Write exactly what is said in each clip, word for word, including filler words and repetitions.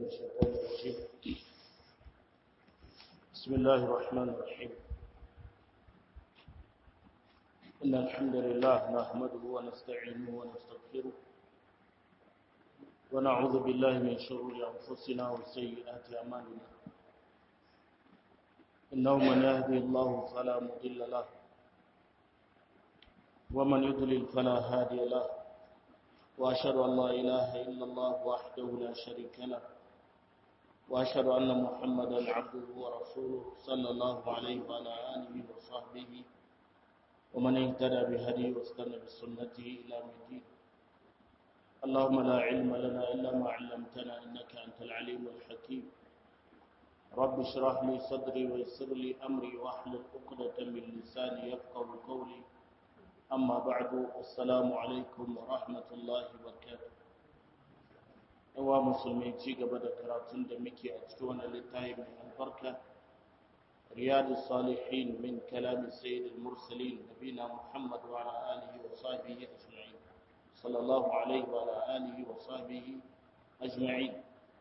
الشيطان الرجيم بسم الله الرحمن الرحيم إن الحمد لله نحمده ونستعينه ونستغفره ونعوذ بالله من شرور أنفسنا وسيئات أعمالنا إنه من يهدي الله فلا مضل له ومن يضلل فلا هادي له وأشهد أن لا إله إلا الله وحده لا شريك له وأشهد أن محمدا عبده ورسوله صلى الله عليه وعلى آله وصحبه ومن اهتدى بهديه واستنى بسنته إلى يوم الدين اللهم لا علم لنا إلا ما علمتنا إنك أنت العليم الحكيم رب اشرح لي صدري ويسر لي أمري واحلل عقدة من لساني يفقهوا قولي أما بعد السلام عليكم ورحمة الله وبركاته yawa musulmi ci gaba da karatun da muke a cikin wannan littafi mai albarka riyadus salihin min kalam sayyidil mursalin nabina muhammad wa ala alihi wa sahbihi ajma'in sallallahu alaihi wa ala alihi wa sahbihi ajma'in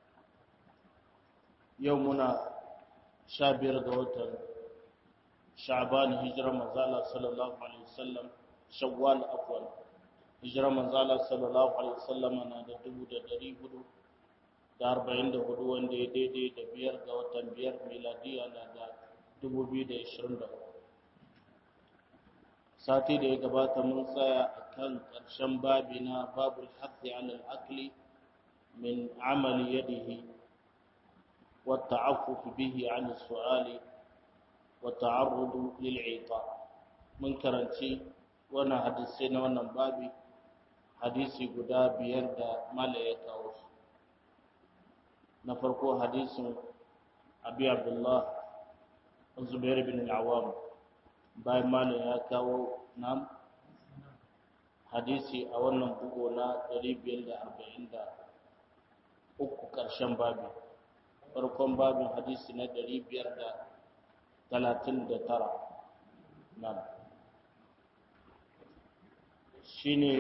yau muna sha biyar ga watan sha'ban hijira manzala sallallahu alaihi wasallam shawwal afwan hijira manzala sallallahu alaihi wasallam na da dubu da dari hudu da arba'in da hudu wanda ya daidai da biyar ga watan biyar miladiya na da dubu biyu da ishirin da hudu sati da ya gabata mun tsaya a kan ƙarshen babi na babul haqqi alal akli min amali yadihi wa ta'affuf bihi an su'ali wa ta'arrud lil 'iqa mun karanci wannan hadisi na wannan babi hadisi guda biyar da mala ya kawo su na farko hadisin abi abdullah zubair bin al-awwam bayan mala ya kawo nam hadisi a wannan bugo na ɗari biyar da arba'in da uku ƙarshen babi farkon babin hadisi na ɗari biyar da talatin da tara nam shine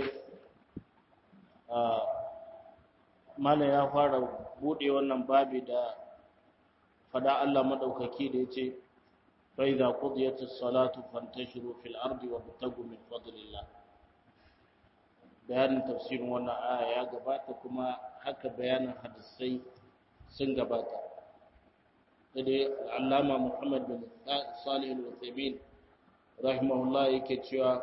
mala ya fara bude wannan babi da fada Allah madaukaki da yace fa idza qudiyatis salatu fantashiru fil ardi wabtagu min fadlillah bayanin tafsirin wannan aya ya gabata kuma haka bayanin hadisai sun gabata dai Allama Muhammad bin Salih al-Uthaymeen rahimahullah yake cewa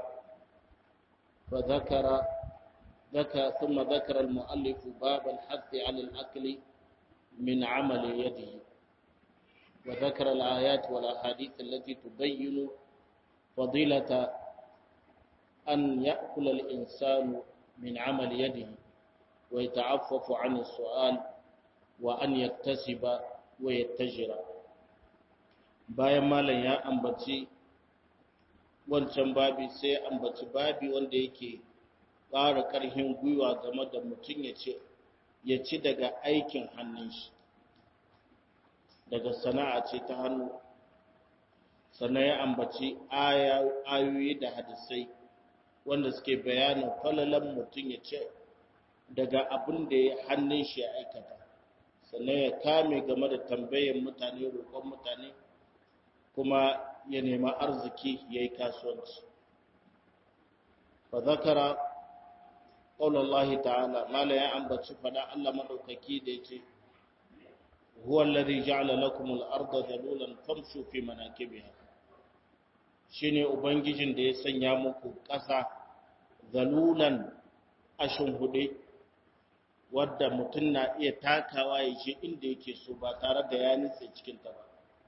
فذكر ذكر ثم ذكر المؤلف باب الحث على الأكل من عمل يده وذكر الآيات والأحاديث التي تبين فضيلة أن يأكل الإنسان من عمل يده ويتعفف عن السؤال وأن يكتسب ويتجر bayan malam ya ambaci wancan babi sai ambaci babi wanda yake ƙara ƙarfin gwiwa game da mutum ya ce ya ci daga aikin hannun shi daga sana'a ce ta hannu sannan ya ambaci ayoyi da hadisai wanda suke bayanin falalan mutum ya ce daga abin da ya hannun shi ya aikata sannan ya kame game da tambayar mutane roƙon mutane kuma ya nema arziki ya yi kasuwanci. Fa zakara ƙaunar ta'ala, mala ya ambaci fada Allah maɗaukaki da ya ce, Huwa lari ja'ala lakumul arda zalulan famshu fi manakibiha. Shi ne Ubangijin da ya sanya muku ƙasa zalulan ashin huɗe, wadda mutum na iya takawa ya je inda yake so ba tare da ya nitse cikinta ba.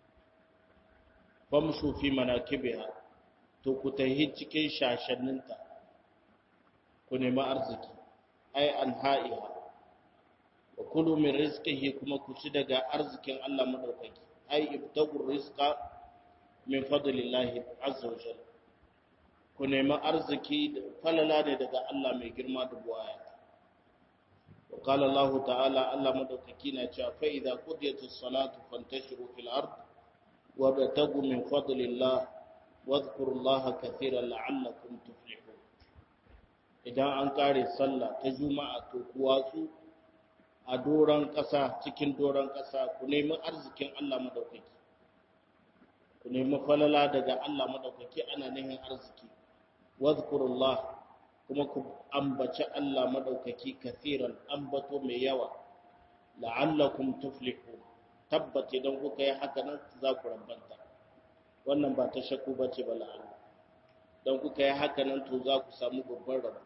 famshu fi manakibiha to ku tahi cikin shashanninta ku nemi arziki ai anha'iha wa kulu min rizqihi kuma ku ci daga arzikin Allah madaukaki ai ibtagu rizqa min fadlillahi azza wa jalla ku nemi arziki da falala ne daga Allah mai girma da buwaya wa qala Allah ta'ala Allah madaukaki na cewa fa idza qudiyatis salatu fantashiru fil ard وابتغوا من فضل الله واذكروا الله كثيرا لعلكم تفلحون idan an kare sallah ta juma'a to kuwa su a doron ƙasa cikin doron ƙasa ku nemi arzikin Allah madaukaki ku nemi falala daga Allah madaukaki ana nihin arziki wadhkurullah kuma ku ambaci Allah madaukaki kaseeran ambato mai yawa la'allakum tuflihun tabbata idan kuka yi haka nan za ku rabbanta wannan ba ta shakku bace ba la'alla dan kuka yi haka nan to za ku samu babban rabo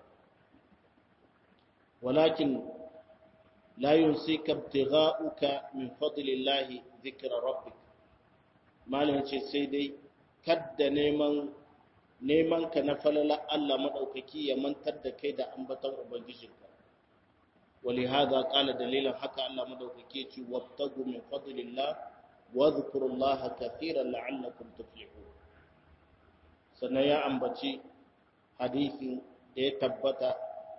walakin la yunsika ibtigha'uka min fadlillahi dhikra rabbik malam ce sai dai kadda neman neman ka na falala Allah madaukaki ya mantar da kai da ambaton ubangijinka ولهذا قال دليلا حكى الله مدوكي يتي وابتغوا من فضل الله واذكروا الله كثيرا لعلكم تفلحون sannan ya ambaci hadisin da ya tabbata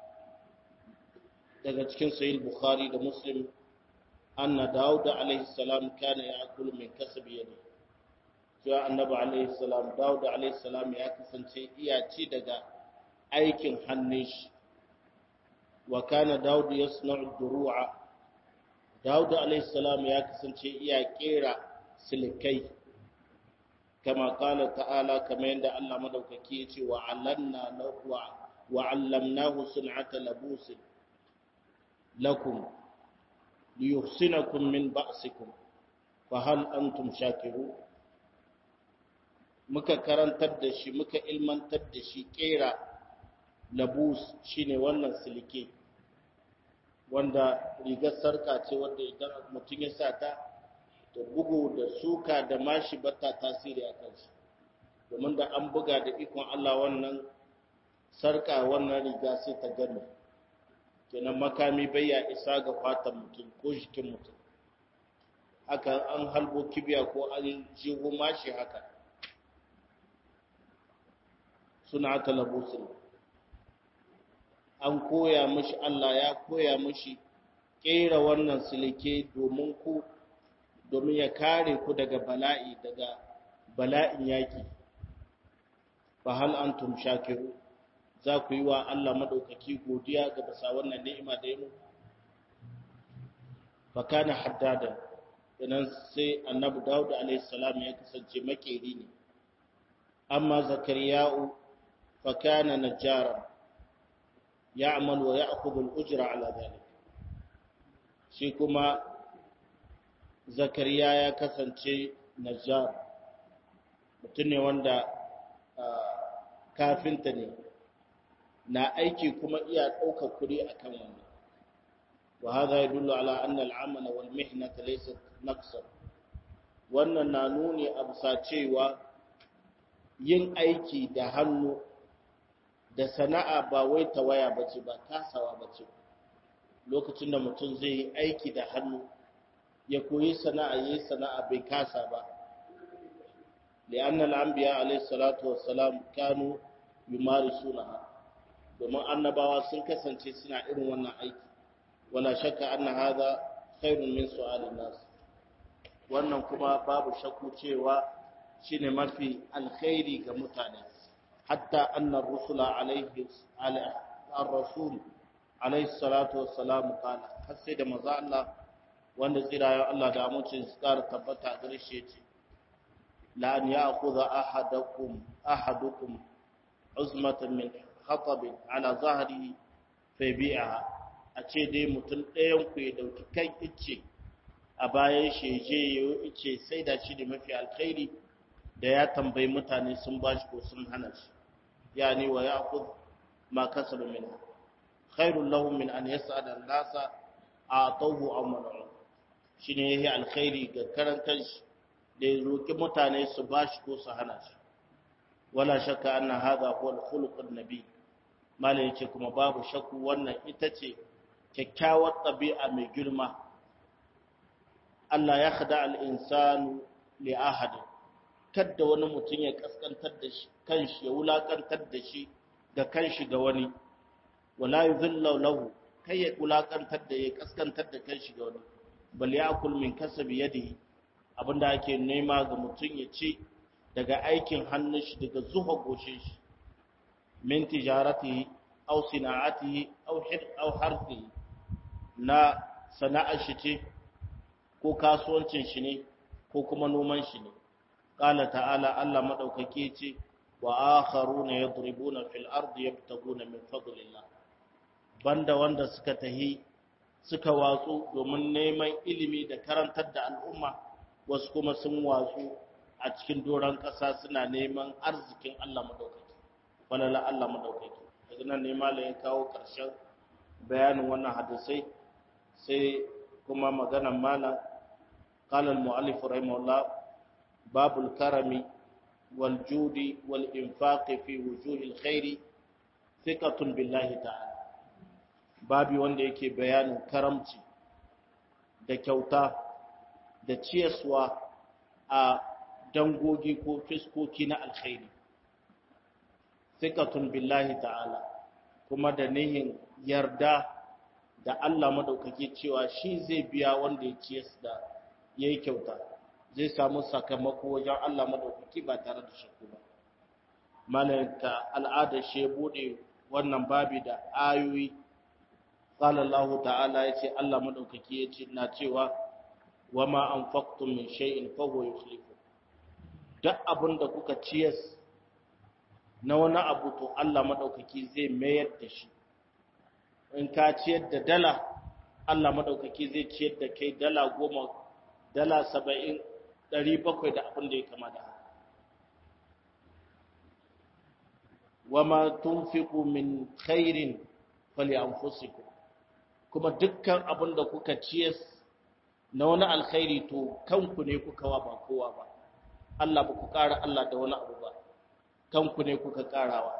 daga cikin sahih bukhari da muslim anna daud alayhi salam kana ya'kulu min kasbi yadi cewa annabi alayhi salam daud alayhi salam ya kasance iya ci daga aikin hannun shi wa kana daud yasna'u duru'a daud alayhi salam ya kasance iya kera silikai kama qala ta'ala kama yanda Allah madaukaki yace wa allanna wa wa 'allamnahu sun'ata labus lakum liyuhsinakum min ba'sikum fa hal antum shakirun muka karantar da shi muka ilmantar da shi kera labus shine wannan silike wanda rigar sarka ce wanda idan mutum ya sa ta da bugu da suka da mashi bata tasiri a kansu domin da an buga da ikon Allah wannan sarka wannan riga sai ta gani kenan makami bai ya isa ga fatan mutum ko jikin mutum haka an halbo kibiya ko an jiho mashi haka suna ta labusin an koya mishi Allah ya koya mishi kera wannan silike domin ku domin ya kare ku daga bala'i daga bala'in yaki fa hal antum shakiru za ku yi wa Allah madaukaki godiya ga basa wannan ni'ima da yamu fa kana haddadan idan sai annabi Dawud alayhi salam ya kasance makeri ne amma zakariya'u fa kana najjaran ya'mal wa ya'khudhu al-ujra ala dhalik shi kuma zakariya ya kasance najjar mutum ne wanda kafinta ne na aiki kuma iya ɗaukar kuɗi a kan wannan wa haza ya dullu ala anna al'amala wal mihnata laysat naqsan wannan na nuni a bisa cewa yin aiki da hannu da sana'a ba wai tawaya bace ba kasawa bace lokacin da mutum zai yi aiki da hannu ya koyi sana'a yi sana'a bai kasa ba li'anna al-anbiya alayhi salatu wassalam kanu yumarisunaha domin annabawa sun kasance suna irin wannan aiki wala shakka anna hadha khairun min su'alin nas wannan kuma babu shakku cewa shine mafi alkhairi ga mutane hatta anna ar-rusula alayhi ar-rasul alayhi salatu wassalam qala har sai da manzo Allah wanda tsirayen Allah da amincin su ƙara tabbata gare shi yace la an ya'khudha ahadakum ahadukum uzmatan min khatab ala zahrihi fa yabi'aha a ce dai mutum ɗayan ku ya dauki kan icce a bayan shi je ya icce sai da shi da mafi alkhairi da ya tambayi mutane sun bashi ko sun hana shi yani wa ya'khudh ma kasaba minhu khairul lahum min an yas'ala an-nasa a'tawhu aw man'u shi ne ya yi alkhairi ga karantar shi da ya roƙi mutane su ba shi ko su hana shi wala shakka anna hadha huwa al-khuluqun nabi malai yace kuma babu shakku wannan ita ce kyakkyawar ɗabi'a mai girma Allah ya khada al-insanu li ahad kada wani mutum ya kaskantar da shi kanshi ya wulakantar da shi ga kanshi ga wani wala yuzillu lahu kai ya wulakantar da ya kaskantar da kanshi ga wani bal ya'kul min kasabi yadihi abinda ake nema ga mutum ya ci daga aikin hannun shi daga zuha goshin shi min tijaratihi aw sina'atihi aw hir aw harfihi na sana'ar shi ce ko kasuwancin shi ne ko kuma noman shi ne. Qala ta'ala, Allah madaukake ce wa akharuna yadribuna fil ardi yabtaguna min fadlillah, banda wanda suka tahi suka watsu domin neman ilimi da karantar da al'umma, wasu kuma sun watsu a cikin doron ƙasa suna neman arzikin Allah madaukake, falala Allah madaukake. Daga nan ne malam ya kawo ƙarshen bayanin wannan hadisai, sai kuma maganar malam. Qala al-mu'allif rahimahullah, babul karami wal judi wal infaqi fi wujuhil khairi thiqatun billahi ta'ala. Babi wanda yake bayanin karamci da kyauta da ciyaswa a dangogi ko fiskoki na alkhairi. Thiqatun billahi ta'ala, kuma da nihin yarda da Allah madaukake cewa shi zai biya wanda ya ciyas da yayi kyauta, zai samu sakamako wajen Allah madaukake ba tare da shakku ba. Malaika al'ada shi bude wannan babi da ayoyi. Qala Allah ta'ala, yace Allah madaukake yace na cewa wama anfaqtum min shay'in fa huwa yukhlifu. Duk abinda kuka ciyas na wani abu to Allah madaukake zai mayar da shi. In ka ciyar da dala, Allah madaukake zai ciyar da kai dala goma, dala saba'in, ɗari bakwai da abin da ya kama da haka. Wama tunfiqu min khairin fali anfusikum, kuma dukkan abin da kuka ciyas na wani alkhairi to kanku ne kuka wa ba kowa ba. Allah ba ku ƙara Allah da wani abu ba, kanku ne kuka ƙarawa.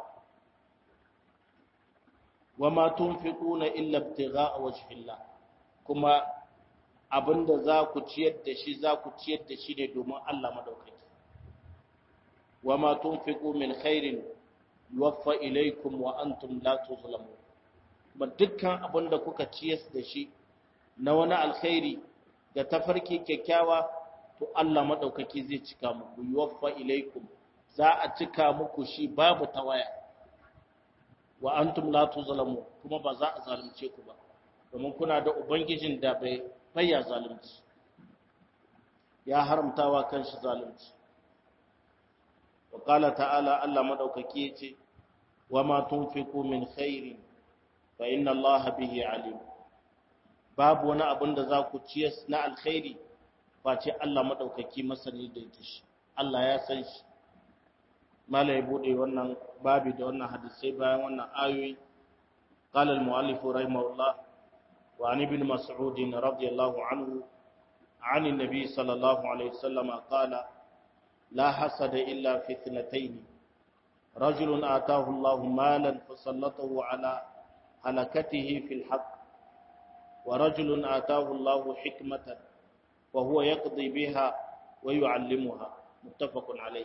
Wama tunfiquna illa ibtigha'a wajhillah, kuma abinda za ku ciyar da shi za ku ciyar da shi ne domin Allah madaukaki. Wama tunfiqu min khairin yuwaffa ilaykum wa antum la tuzlamun, kuma dukkan abinda kuka ciyar da shi na wani alkhairi da tafarki kyakkyawa to Allah madaukaki zai cika muku. Yuwaffa ilaykum, za a cika muku shi babu tawaya. Wa antum la tuzlamun, kuma ba za a zalunce ku ba, domin kuna da ubangijin da bai bayya zalunci, ya haramtawa kanshi zalunci. Wa qala ta'ala, Allah madaukaki yace wama tunfiqu min khairin fa inna Allah bihi alim. Babu wani abin da za ku ciyas na alkhairi face Allah madaukaki masani da shi, Allah ya san shi. Mala ya bude wannan babi da wannan hadisai bayan wannan ayoyi. Qala al-mu'allif rahimahullah wa an ibn Mas'ud radiyallahu anhu عن النبي صلى الله عليه وسلم قال لا حسد إلا في اثنتين رجل آتاه الله مالا فسلطه على هلكته في الحق ورجل آتاه الله حكمة وهو يقضي بها ويعلمها متفق عليه.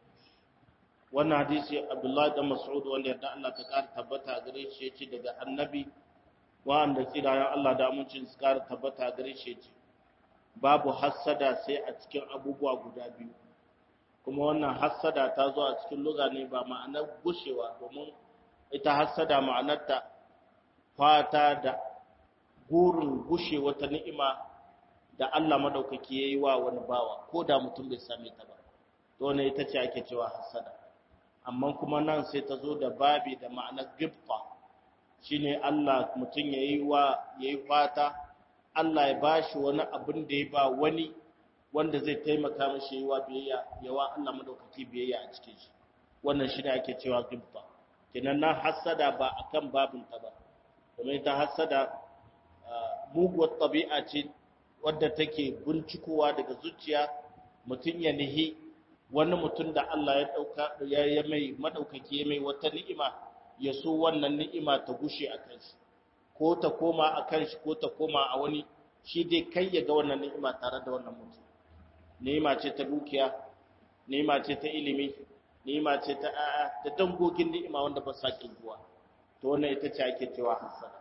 wannan hadisi Abdullahi dan Mas'ud wanda yadda Allah ta ƙara tabbata gare shi yace daga annabi wanda tsirayen Allah da amincin su ƙara tabbata gare shi yace babu hassada sai a cikin abubuwa guda biyu, kuma wannan hassada ta zo a cikin lugha ne ba ma'anar gushewa, domin ita hassada ma'anarta fata da gurin gushe wata ni'ima da Allah madaukaki yayi wa wani bawa ko da mutum bai same ta ba, to ne ita ce ake cewa hassada. Amma kuma nan sai ta zo da babi da ma'anar gibta, shine Allah mutum yayi wa yayi fata Allah ya bashi wani abin da ya ba wani wanda zai taimaka mishi yayi wa biyayya, yawa Allah madaukaki biyayya a cikin shi. Wannan shine ake cewa gibta. Kenan nan hassada ba akan babin ta ba, domin ta hassada muguwar tabi'a ce wadda take bincikowa daga zuciya, mutum ya nihi wani mutum da Allah ya dauka ya mai madaukaki ya mai wata ni'ima, ya so wannan ni'ima ta gushe a kan shi, ko ta koma a kan shi ko ta koma a wani, shi dai kai ya ga wannan ni'ima tare da wannan mutum. Ni'ima ce ta dukiya, ni'ima ce ta ilimi, ni'ima ce ta a'a da dangogin ni'ima wanda ba sa kirguwa, to wannan ita ce ake cewa hasada.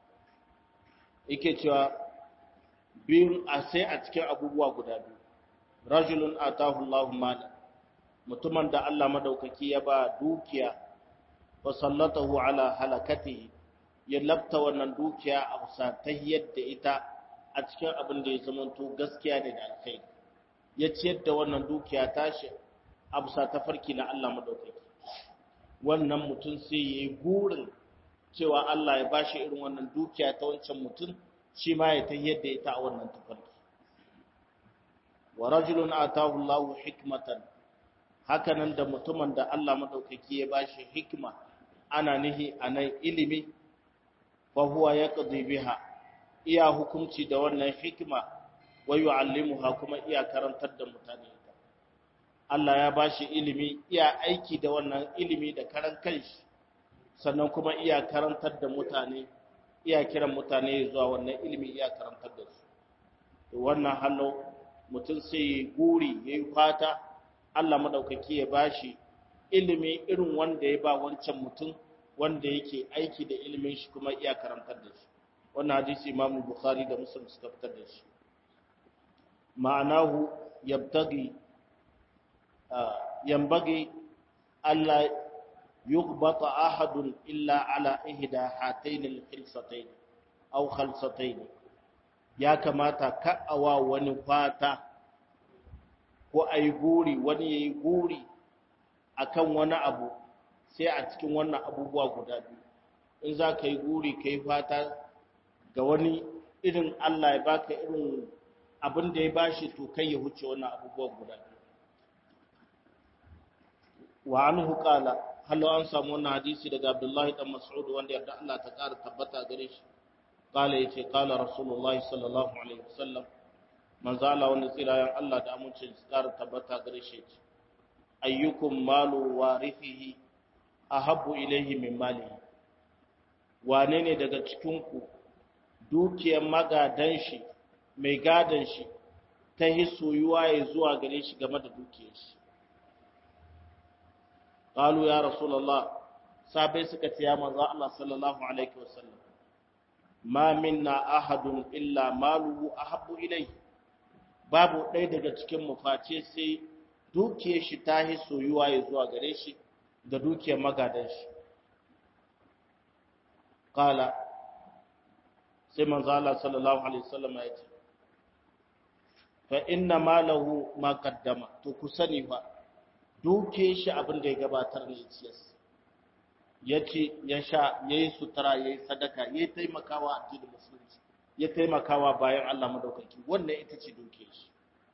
Yake cewa biyun a sai a cikin abubuwa guda biyu. Rajulun atahu Allahu mala, mutumin da Allah madaukaki ya ba dukiya, wa sallatahu ala halakatihi, ya labta wannan dukiya a wasa ta yadda ita a cikin abin da ya zamanto gaskiya ne da alkhairi ya ciyar da wannan dukiya tashi a bisa tafarki na Allah madaukaki wannan mutum sai ya yi gurin cewa Allah ya bashi irin wannan dukiya ta wancan mutum shi ma ya ta yadda ita a wannan tafarki wa rajulun atahu Allahu hikmatan hakanan da mutumin da Allah madaukaki ya bashi hikma ana nihi anan ilimi fa huwa yaqdi biha iya hukunci da wannan hikma wa yu'allimuha kuma iya karantar da mutane Allah ya bashi ilimi iya aiki da wannan ilimi da karan kanshi sannan kuma iya karantar da mutane iya kiran mutane zuwa wannan ilimi iya karantar da su to wannan hallo mutum sai guri yayi fata Allah madaukaki ya bashi ilimi irin wanda ya ba wancan mutum wanda yake aiki da ilimin shi kuma iya karantar da shi wannan hadisi Imam Bukhari da Muslim suka fitar da shi ma'anahu yabtagi ينبغي ألا يغبط أحد إلا على إحدى هاتين الخلصتين أو خلصتين يا كما تكأوا ونفاتا ko a yi guri wani ya yi guri a kan wani abu sai a cikin wannan abubuwa guda biyu in za ka yi guri ka yi fata ga wani irin Allah ya baka irin abin da ya bashi to kai ya huce wannan abubuwa guda biyu wa anhu qala hallo an samu wannan hadisi daga Abdullahi dan Mas'ud wanda yarda Allah ta ƙara tabbata gare shi qala yace qala Rasulullahi sallallahu alaihi wasallam manzo Allah wanda tsirayen Allah da amincin su ƙara tabbata gare shi ayyukum malu warithihi ahabbu ilayhi min malihi wane ne daga cikin ku dukiyar magadan shi mai gadan shi ta hisoyuwa ya zuwa gare shi game da dukiyar shi قالوا يا رسول الله sabai suka ce ya manzo Allah sallallahu alaihi wasallam ma minna ahadun illa maluhu ahabbu ilayhi babu ɗaya daga cikin mu face sai dukiyar shi ta hi soyuwa ya zuwa gare shi da dukiyar magadan shi qala sai manzo Allah sallallahu alaihi wasallam ya ce fa inna malahu ma qaddama to ku sani fa duke shi abin da ya gabatar ne ciyas ya ce ya sha ya yi sutura ya yi sadaka ya taimakawa a addinin musulunci ya taimakawa bayan Allah madaukaki wannan ita ce duke shi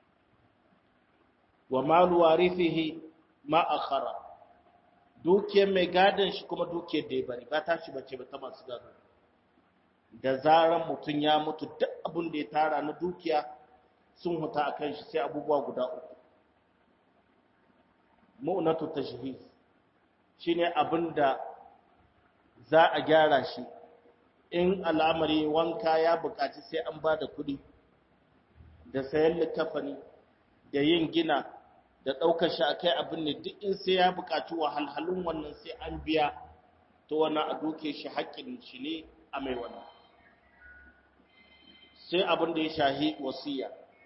wa malu warithihi ma akhara duke mai gadon shi kuma duke da ya bari ba ta shi bace ba ta masu gado da zaran mutum ya mutu duk abin da ya tara na dukiya sun huta akan shi sai abubuwa guda uku mu'natu tashhis shine abinda za a gyara shi in al'amari wanka ya buƙaci sai an bada kuɗi da sayan likafani da yin gina da ɗaukar shi akai abin ne duk in sai ya buƙaci wahalhalun wannan sai an biya to wannan a doke shi haƙƙin shi ne a mai wannan sai abin da ya shahi wasiya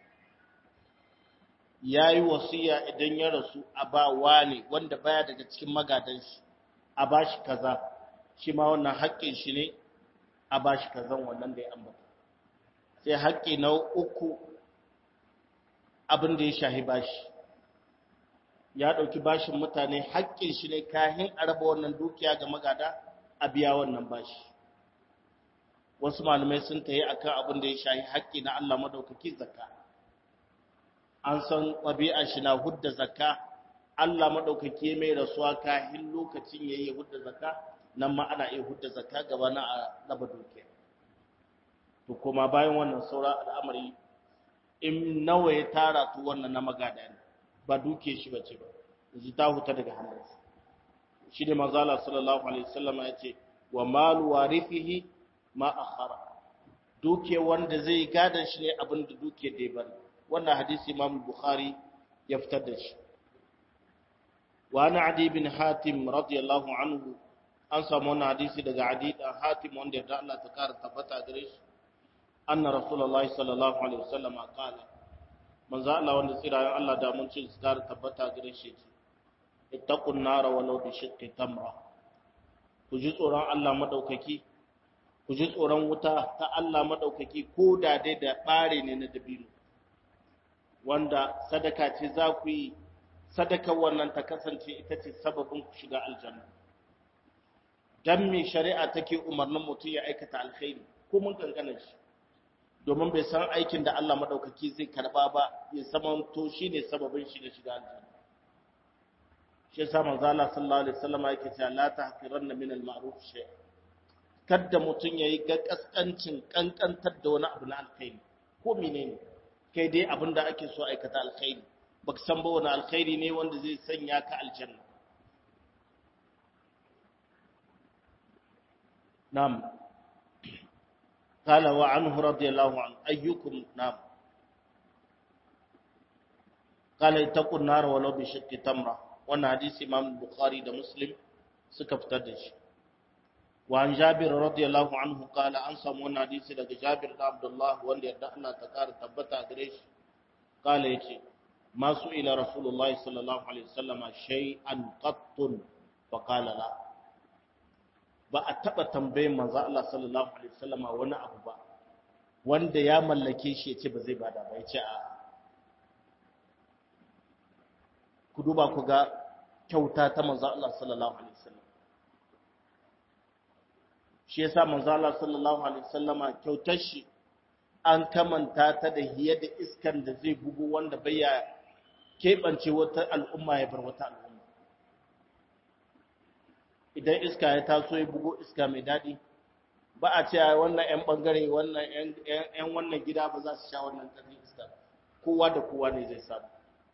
ya yi wasiya idan ya rasu a ba wani wanda baya daga cikin magadan shi a ba shi kaza shi ma wannan haƙƙin shi ne a ba shi kazan wannan da ya ambata sai haƙƙi na uku abin da ya shahi bashi ya ɗauki bashin mutane haƙƙin shi ne kahin a raba wannan dukiya ga magada a biya wannan bashi wasu malamai sun tayi akan abin da ya shahi haƙƙi na Allah madaukaki zakka an san ɗabi'ar shi na hudda zakka Allah maɗaukaki mai rasuwa kahin lokacin ya yi hudda zakka nan ma ana iya hudda zakka gaba na a raba dukiya to kuma bayan wannan saura al'amari in nawa ya tara to wannan na magada ne ba duke shi bace ba yanzu ta huta daga hannunsa shi ne manzo Allah sallallahu alaihi wasallam ya ce wa malu warithihi ma akhara duke wanda zai gadan shi ne abin da duke da ya bari wannan hadisi Imam Bukhari ya fitar da shi wa ana Adi bin Hatim radiyallahu anhu an samu wannan hadisi daga Adi dan Hatim wanda da Allah ta kara tabbata gare shi anna rasulullahi sallallahu alaihi wasallam qala manzo Allah wanda tsirayen Allah da mun ce su kara tabbata gare shi ittaqun nar walau bi shiqqi tamra ku ji tsoron Allah madaukaki ku ji tsoron wuta ta Allah madaukaki ko da dai da bare ne na dabino wanda sadaka ce za ku yi sadakar wannan ta kasance ita ce sababin ku shiga aljanna dan me shari'a take umarnin mutum ya aikata alkhairi ko mun kankana shi domin bai san aikin da Allah madaukaki zai karba ba ya zama to shine sababin shi da shiga aljanna shi yasa manzo Allah sallallahu alaihi wasallam yake cewa la tahqiranna min al-ma'ruf shay kada mutun yayi ga kaskancin kankantar da wani abu na alkhairi ko menene kai dai abinda ake so aikata alkhairi baka san ba wani alkhairi ne wanda zai sanya ka aljanna nam قال وعنه رضي الله عنه أيكم نام قال اتقوا النار ولو بشق تمرة وانا حديث امام البخاري ده مسلم suka fitar da shi wa an jabir radiyallahu anhu qala an samu wannan hadisi daga jabir da abdullah wanda yadda Allah ta kara tabbata gare shi qala yace ma su ila rasulullahi sallallahu alaihi wasallam shay'an qattun fa qala la ba a taba tambayin manzo Allah sallallahu alaihi wasallam wani abu ba wanda ya mallake shi yace ba zai bada ba yace a ku duba ku ga kyauta ta manzo Allah sallallahu alaihi wasallam shi yasa manzo Allah sallallahu alaihi wasallama kyautar shi an kamanta ta da hiye da iskan da zai bugu wanda bai ya kebance wata al'umma ya bar wata al'umma idan iska ya taso ya bugo iska mai dadi ba a ce wannan ƴan bangare wannan ƴan wannan gida ba za su sha wannan tsari iska kowa da kowa ne zai samu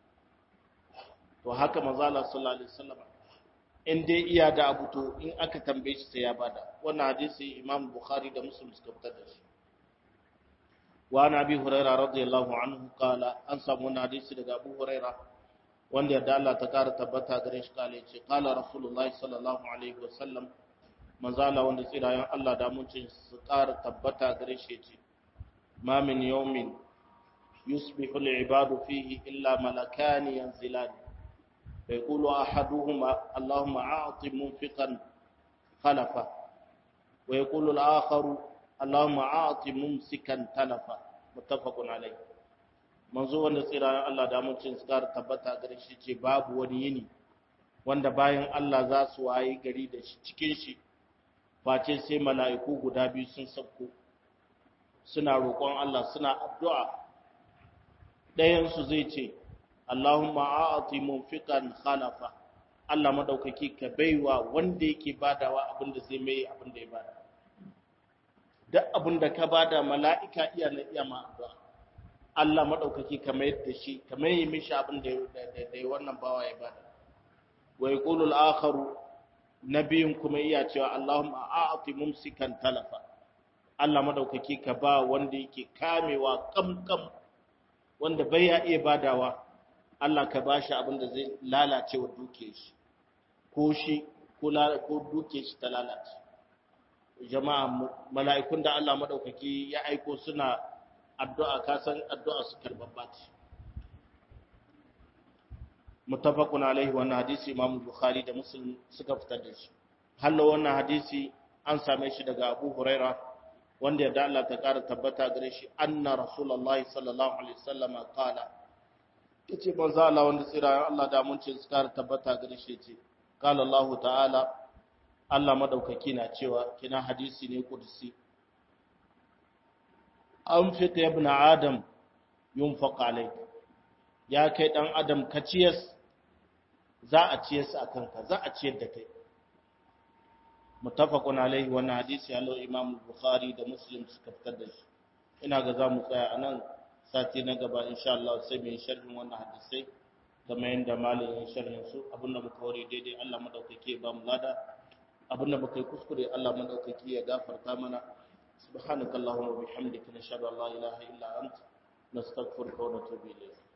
to haka manzo Allah sallallahu alaihi wasallam in dai iya da abu to in aka tambaye shi sai ya bada wannan hadisi Imam Bukhari da Muslim suka fitar da shi wa Nabi Hurairah radiyallahu anhu qala an samu wannan hadisi daga Abu Hurairah wanda yadda Allah ta kara tabbata gare shi kale ce qala Rasulullahi sallallahu alaihi wasallam manzo Allah wanda tsirayen Allah da mun ce su kara tabbata gare shi ce ma min yawmin yusbihu al-ibadu fihi illa malakani yanzilani فيقول أحدهما اللهم أعط منفقا خلفا ويقول الآخر اللهم أعط ممسكا تلفا متفق عليه manzo wanda tsira Allah da mutum tsara tabbata gare shi ce babu wani yini wanda bayan Allah za su wayi gari da shi cikin shi face sai mala'iku guda biyu sun sauko suna roƙon Allah suna addu'a ɗayan su zai ce Allahumma a'ati munfiqan khalafa Allah madaukaki ka baiwa wanda yake badawa abinda zai mai abinda ya bada duk abinda ka bada mala'ika iya na iya ma addu'a Allah madaukaki ka mai da shi ka mai mishi abinda da wannan bawa ya bada wa yaqulu al-akharu nabiyyun kuma iya cewa Allahumma a'ati mumsikan talafa Allah madaukaki ka ba wanda yake kamewa kamkam wanda bai ya iya badawa Allah ka ba shi abin da zai lalace wa duke shi ko shi ko duke shi ta lalace jama'a mala'ikun da Allah madaukaki ya aiko suna addu'a kasan addu'a su karbabba ce muttafaqun alaihi wannan hadisi Imam Bukhari da Muslim suka fitar da shi hallo wannan hadisi an same shi daga Abu Huraira wanda ya da Allah ta kara tabbata gare shi anna rasulullahi sallallahu alaihi wasallam qala yace manzo Allah wanda tsira Allah da mun ce suka tabbata gare shi ce qala Allah ta'ala Allah madaukaki na cewa kina hadisi ne kudusi anfiq ya ibn adam yunfaq alayk ya kai dan adam ka ciyas za a ciyas akan ka za a ciyar da kai muttafaqun alayhi wannan hadisi allo Imam Bukhari da Muslim suka fitar da shi ina ga za mu tsaya anan sati na gaba insha Allah sai mai sharhin wannan hadisai kamar yadda malamin sharhin su abinda muka ware daidai Allah madaukake ba mu lada abinda muka yi kuskure Allah madaukake ya gafarta mana subhanakallahumma wa bihamdika nashhadu an la ilaha illa anta nastaghfiruka wa natubu ilayk